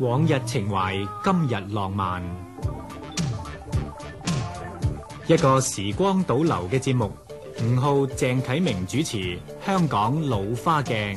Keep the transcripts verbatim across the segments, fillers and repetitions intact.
往日情懷，今日浪漫。一個時光倒流嘅節目，吳浩、鄭啟明主持《香港老花鏡》。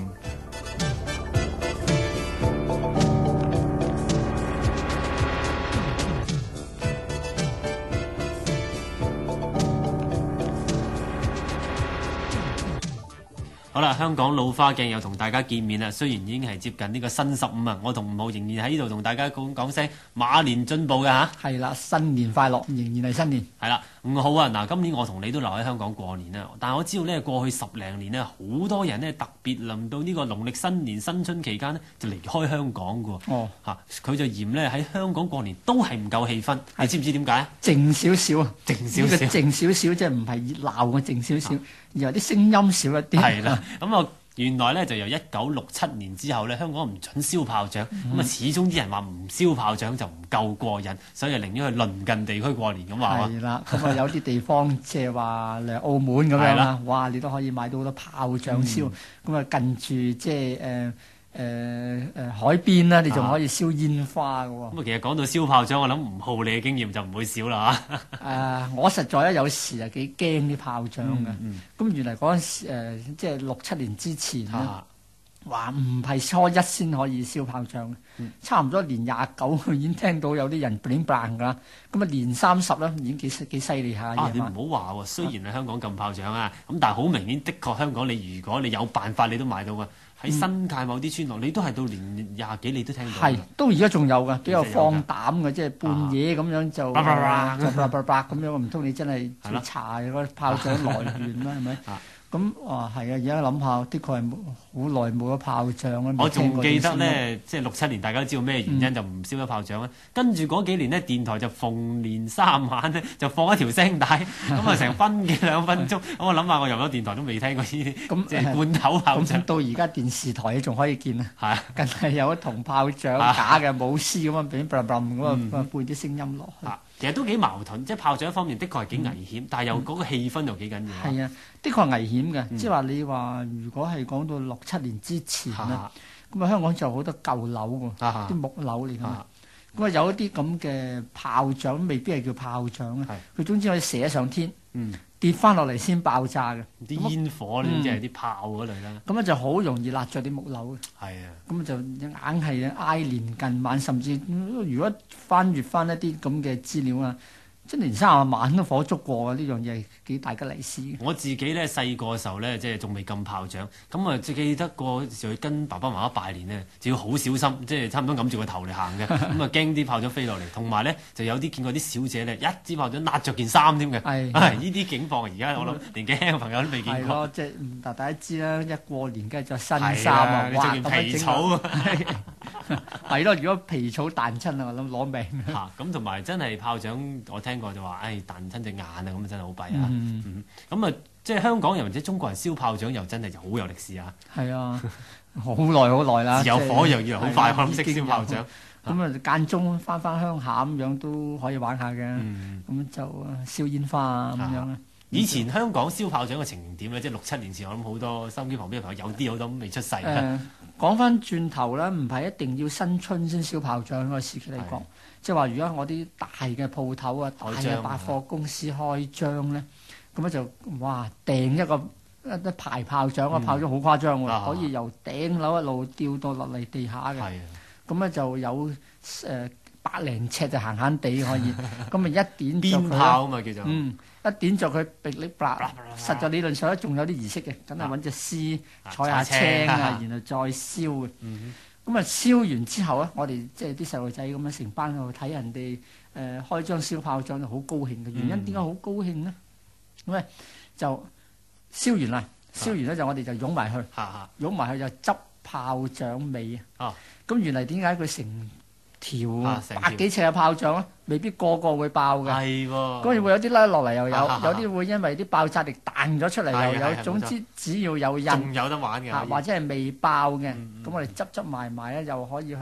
好啦，香港老花鏡又同大家見面啦。雖然已經係接近呢個新十五啊，我同吳浩仍然喺呢度同大家講講聲馬年進步嘅嚇。 係啦，新年快樂，仍然係新年。 係啦，吳浩啊，嗱，今年我同你都留喺香港過年啦。但係我知道呢，過去十零年呢，好多人呢特別臨到呢個農曆新年新春期間呢，就離開香港嘅喎。 哦， 嚇，佢就嫌呢喺香港過年都係唔夠氣氛。你知唔知點解啊？ 靜少少啊， 靜少少， 靜少少，即係唔係熱鬧嘅靜少少，而係啲聲音少一啲。 係啦，咁啊。原來咧就由一九六七年之後咧，香港唔準燒炮仗，咁啊、嗯、始終啲人話唔燒炮仗就唔夠過癮，所以寧願去鄰近地區過年咁話。 係啦，咁啊有啲地方即係話誒澳門咁樣啦，哇！你都可以買到好多炮仗燒，咁啊、嗯、近住即係誒誒誒海邊啦，你仲可以燒煙花嘅喎。咁啊其實講到燒炮仗，我諗吳浩你嘅經驗就唔會少啦嚇。誒、 呃，我實在咧有時係幾驚啲炮仗嘅。咁、嗯嗯、原來嗰陣時、呃、即係六七年之前咧，話唔係初一先可以燒炮仗嘅，嗯、差唔多年廿九已經聽到有啲人 bling bling 㗎啦。咁啊年三十咧已經幾幾犀利下。 啊，你唔好話喎，雖然係香港禁炮仗啊，咁但係好明顯，的確香港你如果你有辦法，你都買到㗎。喺新界某啲村落，你都係到年廿幾，你都聽到。係， 都而家仲有㗎，都有放膽嘅，即係半夜咁樣就就叭叭叭咁樣，唔通你真係去查嗰炮仗來源咩？係咪？咁啊係啊！而家諗下，的確係好耐冇咗炮仗啦。 我仲記得咧，即係六七年，大家都知道咩原因就唔燒咗炮仗咧。跟住嗰幾年呢，電台就逢年三晚咧就放一條聲帶，咁啊成分幾兩分鐘。咁我諗下，我入咗電台都未聽過呢啲，咁即係罐頭炮仗。 到而家電視台你仲可以見啊，係啊，梗係有一筒炮仗假嘅舞獅咁啊，俾噠噠咁啊，配啲聲音落去。 其實都幾矛盾，即係炮仗一方面的確係幾危險，嗯、但係又嗰個氣氛又幾緊要。 係啊，的確係危險嘅，嗯、即係話你話如果係講到六七年之前咧，咁啊香港就好多舊樓喎，啲、啊、木樓嚟㗎嘛，咁啊有一啲咁嘅炮仗，未必係叫炮仗啊，佢是總之可以射上天。嗯跌翻落嚟先爆炸嘅， 啲煙火咧即係啲炮嗰類啦。 咁啊就好容易焫着啲木樓嘅。係啊，咁就硬係挨年近晚，甚至如果翻閱翻一啲咁嘅資料啊，即係連三十晚都火燭過呢樣嘢係幾大吉利是。 我自己咧細個嘅時候咧，即係仲未禁炮仗，咁啊最記得個時候跟爸爸媽媽拜年咧，就要好小心，即係差唔多揞住個頭嚟行嘅，咁啊驚啲炮仗飛落嚟。同埋咧就有啲見過啲小姐咧，一支炮仗焫着件衫添嘅。係呢啲景況，而家我諗年紀輕嘅朋友都未見過。係咯， 即係大家知啦，一過年梗係着新衫啊， 你着件皮草。 係咯，如果皮草彈親啊，我諗攞命。 嚇咁同埋真係炮仗，我聽過就話，唉彈親隻眼啊，咁真係好弊啊。咁啊，即係香港人或者中國人燒炮仗又真係好有歷史啊。係啊，好耐好耐啦。 有火又以為好快，我諗識燒炮仗。 咁啊間中翻翻鄉下咁樣都可以玩下嘅。咁就燒煙花啊咁樣。 以前香港燒炮仗嘅情形點咧？即係六七年前，我諗好多收音機旁邊嘅朋友有啲好多未出世。誒， 講翻轉頭啦，唔係一定要新春先燒炮仗嗰個時期嚟講，即係話如果我啲大嘅鋪頭啊、大嘅百貨公司開張咧，咁咧就哇掟一個一一排炮仗，個炮仗好誇張喎，可以由頂樓一路吊到落嚟地下嘅。咁咧就有誒百零尺就閒閒地可以，咁咪一點鞭炮啊嘛叫做。 嗯。一點着佢，噼哩啪啦，實在理論上咧仲有啲儀式嘅，梗係揾隻獅坐下青啊，然後再燒嘅。咁啊燒完之後咧，我哋即係啲細路仔咁樣成班去睇人哋誒開張燒炮仗就好高興嘅。原因點解好高興咧？咁咧就燒完啦，燒完咧就我哋就擁埋去，擁埋去就執炮仗尾啊。咁原嚟點解佢成條百幾尺嘅炮仗咧，未必個個會爆嘅。係喎，嗰陣會有啲拉落嚟又有，有啲會因為啲爆炸力彈咗出嚟又有。總之只要有印， 仲有得玩嘅， 或者係未爆嘅，咁我哋執執埋埋咧，又可以去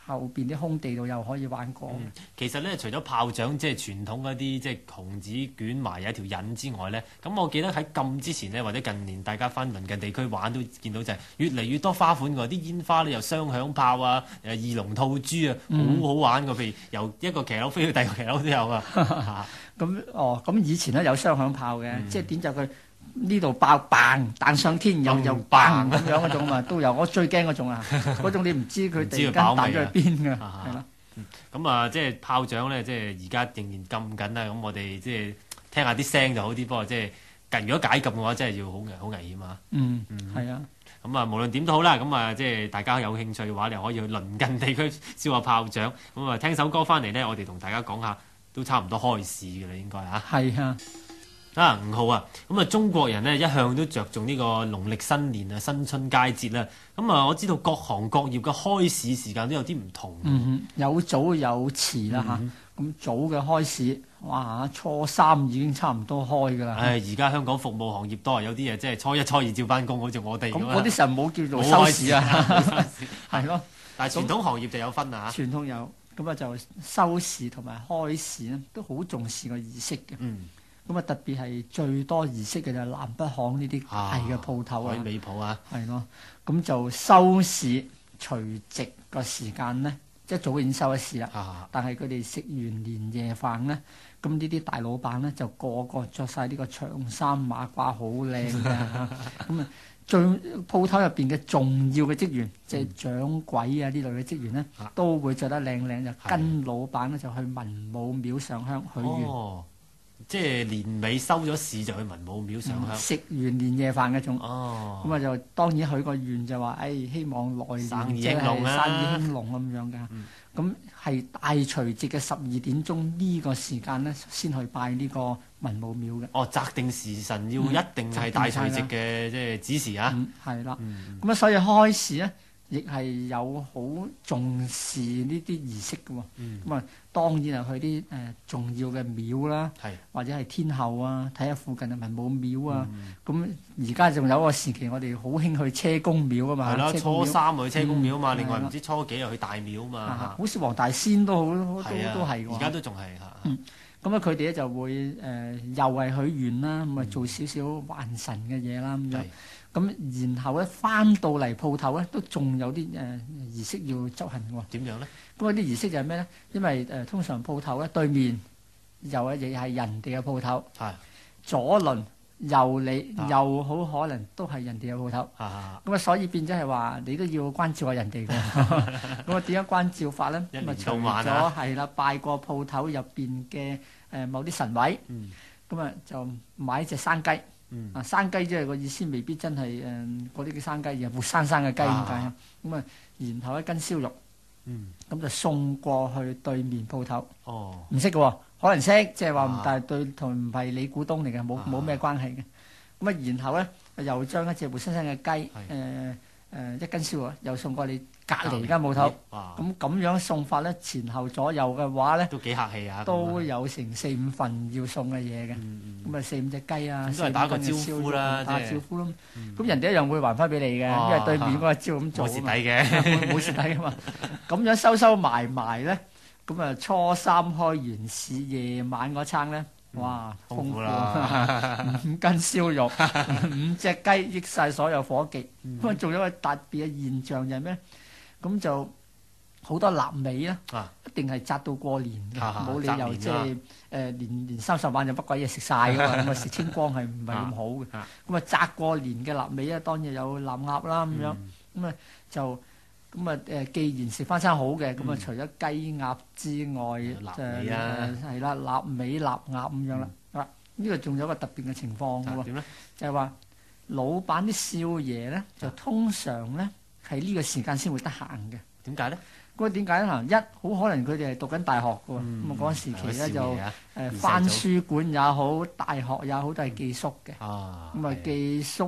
後邊啲空地度又可以玩過。 嗯、其實咧，除咗炮仗即係傳統嗰啲即係紅紙捲埋有一條引之外咧，咁我記得喺禁之前呢，或者近年大家翻鄰近地區玩都見到就係越嚟越多花款㗎，啲煙花咧又雙響炮啊，誒二龍吐珠啊，好好玩㗎。譬如由一個騎樓飛到第二個騎樓都有啊。 咁哦，咁以前咧有雙響炮嘅， 嗯、 即係點就佢呢度爆嘭彈上天，又又嘭咁樣嗰種啊，都有。我最驚嗰種啊，嗰種你唔知佢突然間彈咗去邊㗎，係咯。 咁啊，即係炮仗咧，即係而家仍然禁緊啦。咁我哋即係聽下啲聲就好啲，不過即係如果解禁嘅話，真係要好危好危險啊。 嗯，係啊。 咁啊，無論點都好啦，咁啊，即係大家有興趣嘅話，你可以去鄰近地區燒下炮仗。咁啊，聽首歌翻嚟咧，我哋同大家講下，都差唔多開市嘅啦，應該嚇。 係啊。 啊，吳浩啊，咁啊，中國人呢一向都着重呢個農曆新年啊、新春佳節啦。咁啊，我知道各行各業嘅開市時間都有啲唔同。 嗯，有早有遲啦嚇。咁、嗯、早嘅開市，哇！初三已經差唔多開㗎啦。 唉，而家香港服務行業多，有啲嘢即係初一、初二照翻工，好似我哋咁。 咁嗰啲實冇叫做收市啊。係咯。 但係傳統行業就有分啊。 傳統有，咁啊就收市同埋開市咧，都好重視個儀式嘅。嗯。咁啊，特別係最多儀式嘅就係南北行呢啲大嘅鋪頭啊， 海味鋪啊， 係咯。咁就收市除夕個時間咧，即係早已經收咗市啦。啊、但係佢哋食完年夜飯咧，咁呢啲大老闆咧就個個着晒呢個長衫馬褂，好靚嘅。咁啊，最鋪頭入邊嘅重要嘅職員，即係、嗯、掌櫃啊呢類嘅職員咧，啊、都會着得靚靚，就跟老闆咧就去文武廟上香許願。哦， 即係年尾收咗市就去文武廟上香， 食、嗯、完年夜飯嗰種。 哦， 咁啊就當然許個願就話，誒、哎、希望來年生意興隆啦， 生意興隆咁樣㗎。咁係、嗯、大除夕嘅十二點鐘呢個時間咧，先去拜呢個文武廟嘅。 哦，擇定時辰要一定係大除夕嘅即係指示啊。 係啦、嗯，咁啊、嗯、所以開市咧，亦係有好重視呢啲儀式嘅喎。咁啊、嗯、當然係去啲誒、呃、重要嘅廟啦，是或者係天后啊，睇下附近嘅文武廟啊。咁而家仲有個時期，我哋好興去車公廟啊嘛。 係啦，初三去車公廟啊嘛，嗯、另外唔知初幾又去大廟啊嘛。 好似黃大仙都好，都都係㗎。 而家都仲係嚇。 嗯，咁啊佢哋咧就會誒、呃、又係許願啦，咁啊做少少還神嘅嘢啦咁樣。咁然後咧翻到嚟鋪頭咧，都仲有啲誒、呃、儀式要執行喎。 點樣咧？咁嗰啲儀式就係咩咧？因為誒、呃、通常鋪頭咧對面又亦係人哋嘅鋪頭，係左鄰右里又好可能都係人哋嘅鋪頭。咁啊，所以變咗係話你都要關照下人哋嘅。咁啊，點樣關照法咧？咁啊，除咗係啦，拜過鋪頭入邊嘅誒某啲神位，咁啊、嗯、就買隻生雞。嗯、啊，生雞即係個意思，未必真係誒嗰啲叫生雞，而係活生生嘅雞咁解啊。咁啊，然後一斤燒肉，咁、嗯、就送過去對面鋪頭。哦，唔識嘅喎，可能識，即係話唔但係對同唔係你股東嚟嘅，冇冇咩關係嘅。咁啊，然後咧又將一隻活生生嘅雞，誒誒的、呃、一斤燒肉又送過你隔離間鋪頭。咁咁樣送法咧，前後左右嘅話咧，都幾客氣啊！都有成四五份要送嘅嘢嘅。咁啊，四五隻雞啊，都係打個招呼啦，打招呼咯。咁人哋一樣會還翻俾你嘅，因為對面嗰個招咁做。冇蝕底嘅，冇蝕底噶嘛。咁樣收收埋埋咧，咁啊初三開完市，夜晚嗰餐咧，哇，豐富啦！五斤燒肉，五隻雞，益晒所有伙計。咁啊，仲有一個特別嘅現象就係咩？咁就好多臘味啦，一定係紮到過年嘅，冇理由即係誒年年三十晚就乜鬼嘢食晒噶嘛，咁啊食清光係唔係咁好嘅。咁啊紮過年嘅臘味咧，當然有臘鴨啦咁樣，咁啊就咁啊誒，既然食翻餐好嘅，咁啊除咗雞鴨之外，就係啦臘味臘鴨咁樣啦。啊，呢個仲有一個特別嘅情況嘅喎，點咧？就係話老闆啲少爺咧，就通常咧係呢個時間先會得閒嘅。點解咧？嗰個點解咧？一好可能佢哋係讀緊大學嘅喎，咁啊嗰陣時期咧就誒返書館也好，大學也好都係寄宿嘅。咁啊寄宿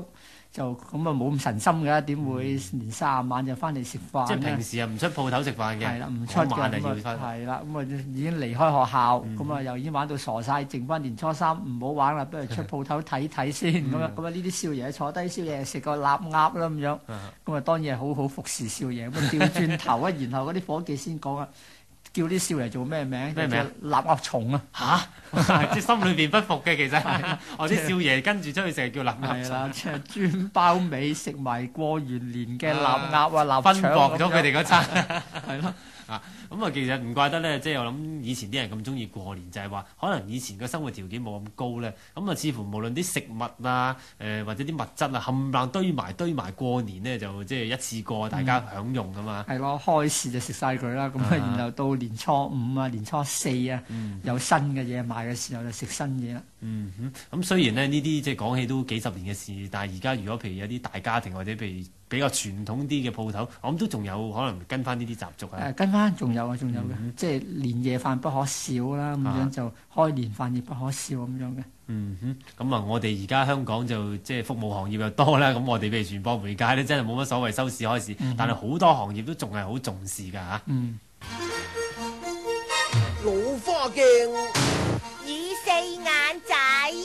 就咁啊冇咁神心嘅，點會年卅晚就翻嚟食飯即係咧？ 平時啊唔出鋪頭食飯嘅， 係啦，唔出嘅嗰晚啊咁啊， 要翻。 係啦，咁啊已經離開學校， 嗯咁啊又已經玩到傻晒，剩翻年初三唔好玩啦，不如出鋪頭睇睇先咁樣。咁啊呢啲少爺坐低宵夜食個臘鴨啦咁樣，咁啊當然係好好服侍少爺。咁啊調轉頭啊，然後嗰啲伙計先講啊。叫啲少爺做咩名？ 咩名？ 臘鴨蟲啊！ 嚇，即係心裏邊不服嘅其實，我啲少爺跟住出去食叫臘鴨蟲。 係啦，即係專包尾食埋過完年嘅臘鴨啊、臘分薄咗佢哋嗰餐。 係咯。 啊，咁啊，其實唔怪得咧，即係我諗以前啲人咁中意過年，就係話可能以前個生活條件冇咁高咧，咁啊，似乎無論啲食物啊，誒或者啲物質啊，冚唪唥堆埋堆埋過年咧，就即係一次過大家享用噶嘛。 係咯，開市就食晒佢啦，咁啊，然後到年初五啊、年初四啊，有新嘅嘢賣嘅時候就食新嘢啦。 嗯哼，咁雖然咧呢啲即係講起都幾十年嘅事，但係而家如果譬如有啲大家庭或者譬如比較傳統啲嘅鋪頭，我諗都仲有可能跟翻呢啲習俗啊。 誒，跟翻仲有啊，仲有嘅， 嗯、 即係年夜飯不可少啦，咁樣就開年飯亦不可少咁樣嘅。 嗯哼，咁啊，我哋而家香港就即係服務行業又多啦，咁我哋譬如傳播媒介咧，真係冇乜所謂收市開市，嗯、但係好多行業都仲係好重視㗎嚇。 嗯。 老花鏡， 與四眼仔。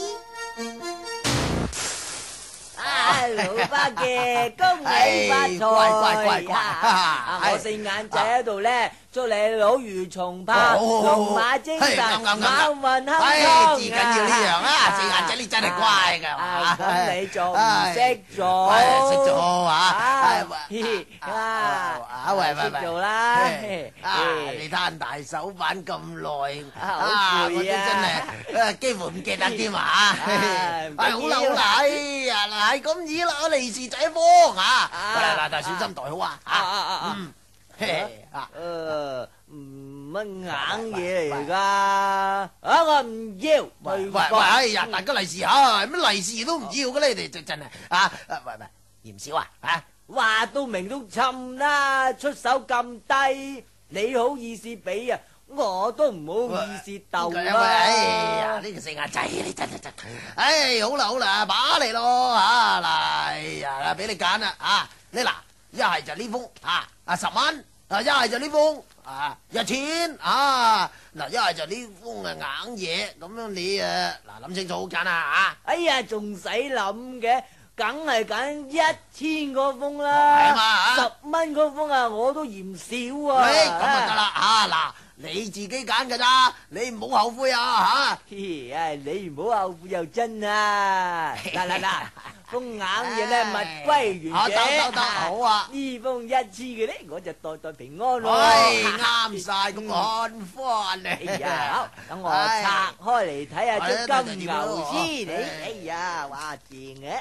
啊，老花鏡，恭喜發財！乖乖乖乖，啊，我四眼仔喺度咧。祝你老如重炮，龍馬精神，馬運亨通。 至緊要呢樣啊！四眼仔你真係乖㗎嘛！ 咁你仲唔識做？ 識做啊！ 啊， 喂喂識做啦！ 啊，你攤大手板咁耐， 好攰啊！ 真係幾乎唔記得添啊！係好啦好啦，哎呀嗱，係咁意啦，利是仔幫啊！嗱嗱嗱，小心袋好啊！啊嗯。 啊，誒，唔乜硬嘢嚟㗎？啊，我唔要。 喂喂，哎呀，大家利是嚇，乜利是都唔要嘅咧？你哋真係啊！喂喂，嫌少啊？啊， 話到明都沉啦，出手咁低，你好意思俾啊？我都唔好意思鬥啦。 哎呀，呢個四眼仔你真係真，哎，好啦好啦，把嚟咯嚇嗱，哎呀，俾你揀啦嚇，你嗱一係就呢封啊啊十蚊。啊！一係就呢封啊，一千啊！嗱，一係就呢封啊硬嘢，咁樣你誒嗱諗清楚好揀啊嚇！ 哎呀，仲使諗嘅，梗係揀一千嗰封啦。係嘛，十蚊嗰封啊，我都嫌少啊。 咁啊得啦嚇嗱，你自己揀㗎咋，你唔好後悔啊嚇！ 唉，你唔好後悔又真啊！嗱嗱嗱！封硬嘢咧，物歸原者。 得得得，好啊！ 呢封一千嘅咧，我就代代平安咯。 唉，啱晒咁看翻哎呀，好，等我拆開嚟睇下隻金牛先。你，哎呀，哇，正嘅。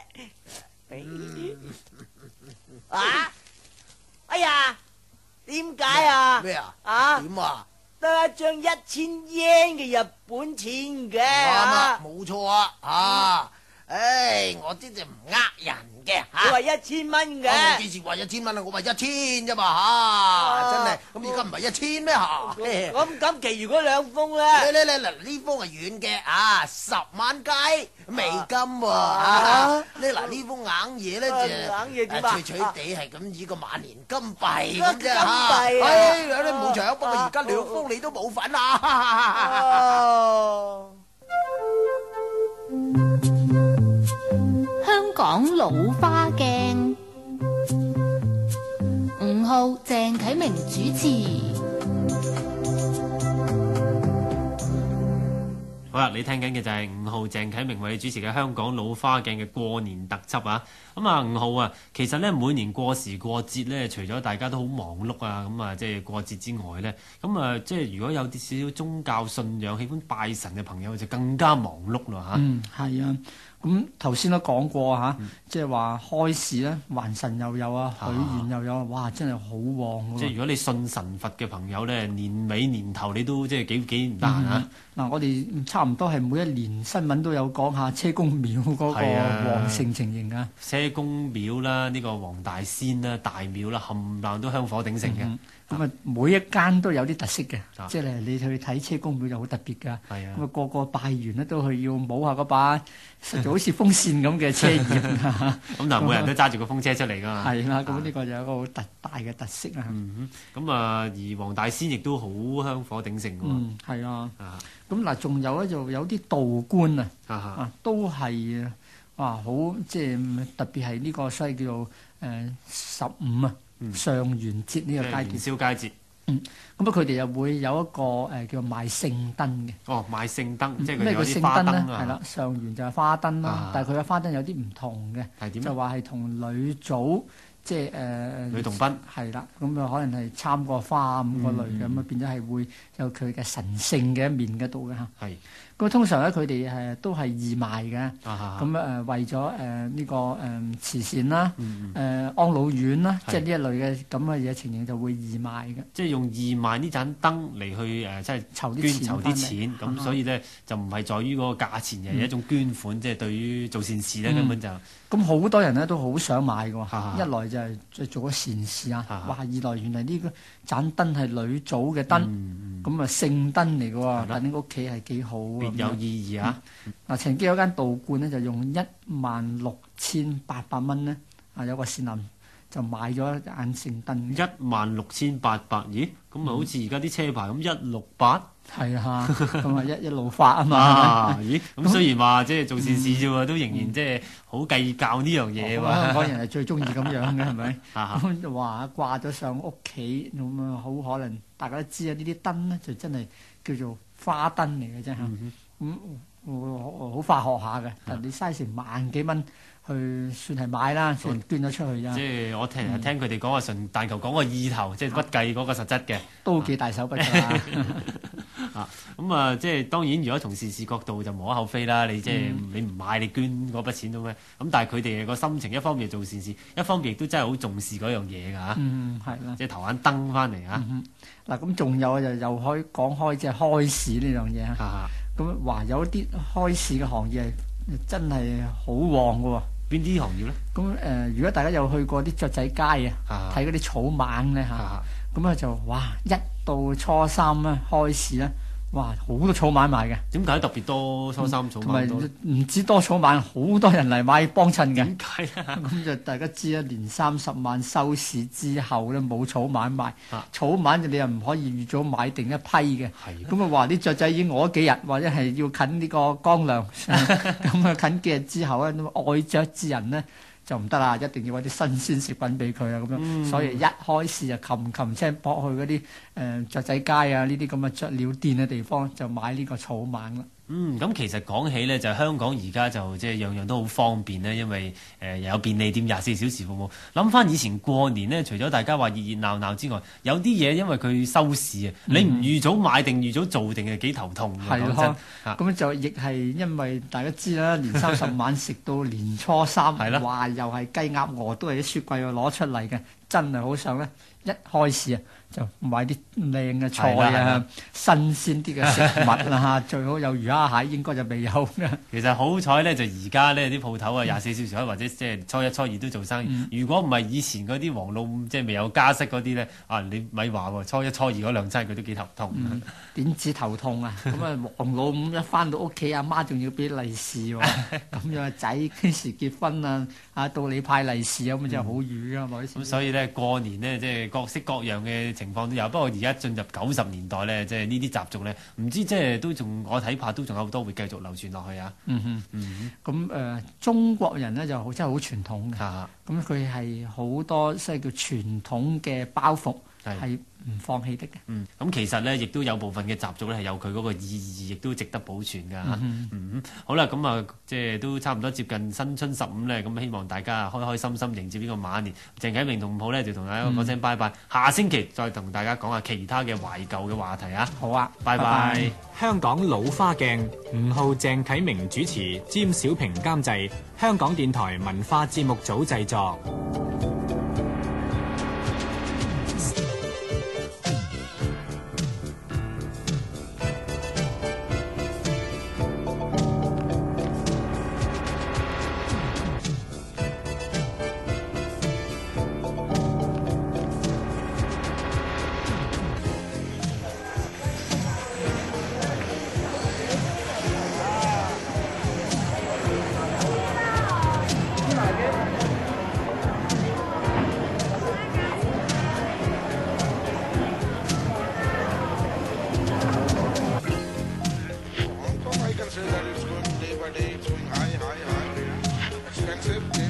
啊？哎呀，點解啊？ 咩啊？ 啊？ 點啊？ 得一張一千 yen 嘅日本錢嘅。啱啊，冇錯啊，啊！唉，我啲就唔呃人嘅嚇。 你話一千蚊嘅？ 我幾時話一千蚊啊？我話一千啫嘛嚇，真係。咁而家唔係一千咩嚇？ 咁咁，其餘嗰兩封咧？ 你你你嗱，呢封係軟嘅啊，十萬雞美金喎。你嗱呢封硬嘢咧就硬嘢點啊？ 脆脆地係咁以個萬年金幣咁啫金嚇。 幣啊！ 唉，你冇搶，不過而家兩封你都冇份啊！ 香港老花鏡，吳浩、鄭啟明主持。 好啦，你聽緊嘅就係吳浩、鄭啟明為你主持嘅香港老花鏡嘅過年特輯啊！咁啊，吳浩啊，其實咧每年過時過節咧，除咗大家都好忙碌啊，咁啊即係過節之外咧，咁啊即係如果有啲少少宗教信仰、喜歡拜神嘅朋友，就更加忙碌咯嚇。 嗯，係啊。咁頭先都講過嚇，即係話開市咧，還神又有啊，許願又有啊，哇！真係好旺喎。 即係如果你信神佛嘅朋友咧，年尾年頭你都即係幾幾唔得閒啊！ 嗱，我哋差唔多係每一年新聞都有講下車公廟嗰個旺盛情形啊。 車公廟啦，呢個黃大仙啦、大廟啦，冚唪唥都香火鼎盛嘅。 咁啊每一間都有啲特色嘅， 啊即係你去睇車公廟就好特別㗎。 係啊咁啊個個拜完咧都去要摸下嗰把，實在好似風扇咁嘅車葉啊。 咁嗱，每人都揸住個風車出嚟㗎嘛。 係啦，咁呢個就有一個好特大嘅特色啊。 嗯哼，咁啊，而黃大仙亦都好香火鼎盛㗎喎。 嗯，係啊。 啊咁嗱，仲有咧就有啲道觀啊， 啊哈啊都係哇好即係特別係呢個所謂叫做誒十五啊上元節呢個階段。 元宵佳節。 嗯，咁啊佢哋又會有一個誒叫賣聖燈嘅。 哦，賣聖燈，即係佢咩叫聖有啲花燈咧？ 燈啊。 係啦，上元就係花燈啦， 啊但係佢嘅花燈有啲唔同嘅， 係點咧就話係同女祖即係誒女童賓係啦，咁啊可能係參過花咁嗰類嘅，咁啊變咗係會有佢嘅神聖嘅一面嗰度嘅嚇。 係咁通常咧佢哋誒都係義賣嘅， 啊咁誒為咗誒呢個誒慈善啦， 嗯誒安老院啦， 係即係呢一類嘅咁嘅嘢情形就會義賣嘅。 即係用義賣呢盞燈嚟去誒，即係籌啲捐籌啲錢返嚟錢，咁啊所以咧就唔係在於嗰個價錢，而係一種捐款，即係對於做善事咧根本就咁好多人咧都好想買嘅啊喎，一來就係做做咗善事啊， 啊哇！二來原來呢個盞燈係女祖嘅燈， 嗯咁啊聖燈嚟嘅喎， 係啦但呢個屋企係幾好啊別有咁樣意義啊！ 嗱，曾經有間道觀咧就用一萬六千八百蚊咧，啊有個善男就買咗一盞聖燈， 一萬六千八百，咦？咁咪好似而家啲車牌咁一六八係啊，咁啊一一路發啊嘛。 啊？咦？咁雖然話即係做善事啫喎，都仍然即係好計較呢樣嘢香港喎。 人係最中意咁樣嘅，係咪？ 啊咁就話掛咗上屋企，咁啊好可能大家都知啊，呢啲燈咧就真係叫做花燈嚟嘅啫嚇。咁我好化學下嘅，但你嘥成萬幾蚊去算係買啦，算捐咗出去咋即，係我聽聽佢哋講話純但求講個意頭，即係不計嗰個實質嘅。 都幾大手筆㗎。 啊，咁啊，即係當然，如果從善事角度就無可厚非啦。你即係嗯你唔買，你捐嗰筆錢都咩？咁但係佢哋個心情，一方面做善事，一方面亦都真係好重視嗰樣嘢㗎嚇。 嗯，係啦。 即係投盞燈翻嚟啊！ 嗱，咁仲有就又可以講開即係開市呢樣嘢啊。 啊咁話有啲開市嘅行業係真係好旺嘅喎。 邊啲行業咧？ 咁誒、呃，如果大家有去過啲雀仔街啊， 啊睇嗰啲草蜢咧嚇。 啊咁啊就哇！一到初三咧開市咧，哇好多草蜢賣嘅， 點解特別多初三草同埋蜢多？ 唔止多草蜢，好多人嚟買幫襯嘅。 點解咧？ 咁就大家知啦，年三十晚收市之後咧冇草蜢賣， 啊草蜢就你又唔可以預早買定一批嘅。 係咁啊話啲雀仔已經餓咗幾日，或者係要近呢個乾糧，咁啊近幾日之後咧，愛雀之人咧。就唔得啦，一定要揾啲新鮮食品俾佢啊咁樣， 嗯所以一開始就擒擒青撲去嗰啲誒雀仔街啊，呢啲咁嘅雀鳥店嘅地方就買呢個草蜢啦。 嗯，咁其實講起咧，就香港而家就即係樣樣都好方便咧，因為誒、呃、又有便利店廿四小時服務。諗翻以前過年咧，除咗大家話熱熱鬧鬧之外，有啲嘢因為佢收市啊，你唔預早買定預早做定係幾頭痛嘅。 係講真咯，咁就亦係因為大家知啦，年三十晚食到年初三， 係啦話又係雞鴨鵝都係啲雪櫃度攞出嚟嘅，真係好想咧一開始啊就買啲靚嘅菜係啦係啊啦， 新鮮啲嘅食物啦嚇，最好有魚蝦蟹，應該就未有嘅。 其實好彩咧，就而家呢啲鋪頭啊，廿四小時開，或者即係初一初二都做生意。 嗯如果唔係以前嗰啲黃老即係未有加息嗰啲咧，啊你咪話喎，初一初二嗰兩餐佢都幾頭痛。 嗯點止頭痛啊！咁啊，黃老五一翻到屋企，阿媽仲要俾利是喎。咁樣啊，仔幾時結婚啊？啊，到你派利是咁，真係好瘀噶，唔好意思。 咁所以咧過年呢，即係各式各樣嘅情況都有。不過而家進入九十年代咧，即係呢啲習俗咧，唔知即係都仲我睇怕都仲有好多會繼續流傳落去啊。 嗯哼， 嗯咁誒、呃，中國人咧就好真係好傳統嘅。 嚇咁佢係好多即係叫傳統嘅包袱係係唔放棄的嘅。 嗯，咁其實咧，亦都有部分嘅習俗咧係有佢嗰個意義，亦都值得保存㗎嚇。 嗯嗯，好啦，咁啊，即係都差唔多接近新春十五咧，咁希望大家開開心心迎接呢個馬年。鄭啟明同五號咧就同大家講聲拜拜，下星期再同大家講下其他嘅懷舊嘅話題啊。 好啊， 拜拜。 拜拜香港老花鏡，吳浩、鄭啟明主持，詹小平監製，香港電台文化節目組製作。 can say that it's going day by day, it's going high, high, high. Expensive.